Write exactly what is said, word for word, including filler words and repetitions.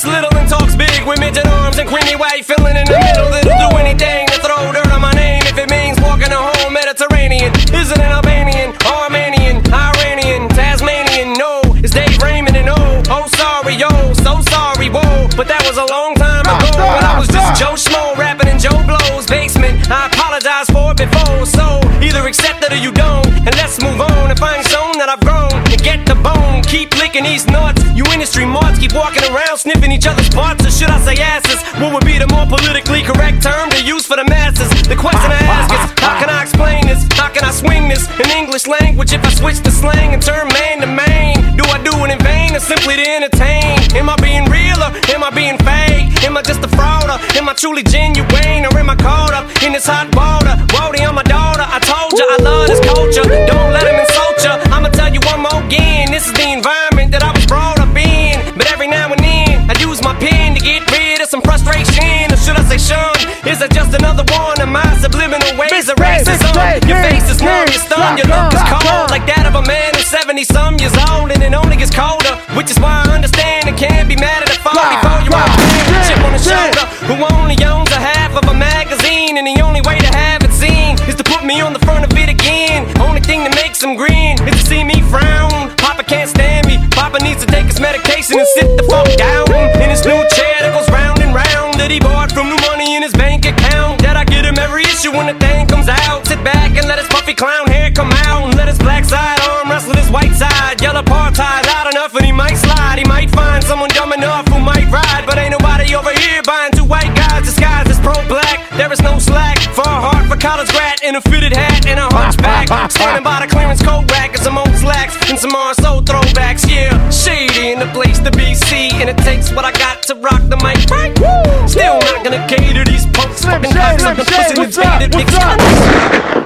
Thinks little and talks big with midget arms and creamy white filling in the middle. It'll do anything to throw dirt on my name if it means walking the whole Mediterranean. Is it an Albanian, Armenian, Iranian, Tasmanian? No, it's Dave Raymond and oh, oh sorry, yo, so sorry, whoa. But that was a long time ago when I was just Joe Schmo rapping in Joe Blow's basement. I apologize for it before, so either accept it or you don't. And let's move on and find shown that I've grown and get the bone. Keep licking these nuts, you industry marks keep walking around sniffing each other's parts, or should I say asses? What would be the more politically correct term to use for the masses? The question I ask is, how can I explain this? How can I swing this in English language if I switch the slang and turn man to main? Do I do it in vain or simply to entertain? Am I being real or am I being fake? Am I just a fraud or am I truly genuine? Or am I caught up in this hot water? Wody on my daughter, I told ya I love this culture. Don't let him insult ya. I'ma tell you one more again, this is the environment that I was brought up in. But every now and then I use my pen to get rid of some frustration. Or should I say shun? Is that just another one of my subliminal ways of racism? Your face is numb, you're stunned, your look is cold, like that of a man who's seventy some years old, and it only gets colder. Which is why I understand and can't be mad at a phone before you are a chip on the shoulder who only owns a half of a magazine, and the only way to have it seen is to put me on the front of it again. Only thing that makes him grin is to see me frown. Papa can't stand me, Papa needs to take his medication and sit the fuck down in his new chair that goes round and round, that he bought from new money in his bank account, that I get him every issue when the thing comes out. Sit back and let his puffy clown hair come out, and let his black side arm wrestle his white side. Yell apartheid loud enough and he might slide. He might find someone dumb enough who might ride, but ain't nobody over here buying two white guys disguised as pro-black. There is no slack for a heart for college grad in a fitted hat and a hunchback, standing by the clearance coat rack and some old slacks and some R S O throwbacks. Yeah, shady in the place to be seen, and it takes what I got to rock the mic right. Still not gonna cater these punks, fucking hot sucking pussy and invaded big